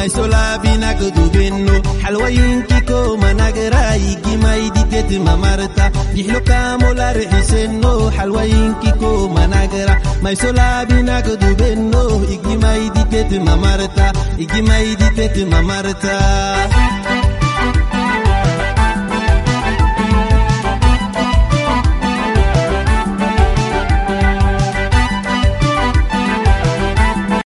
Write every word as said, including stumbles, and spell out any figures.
ما يسولا بينك دوبينو حلوينكي كوما نغرا يجي ما يديتت ممرتا يحلو كامولا رحسنو حلوينكي كوما نغرا ما يسولا بينك دوبينو يجي ما يديتت ممرتا يجي ما يديتت ممرتا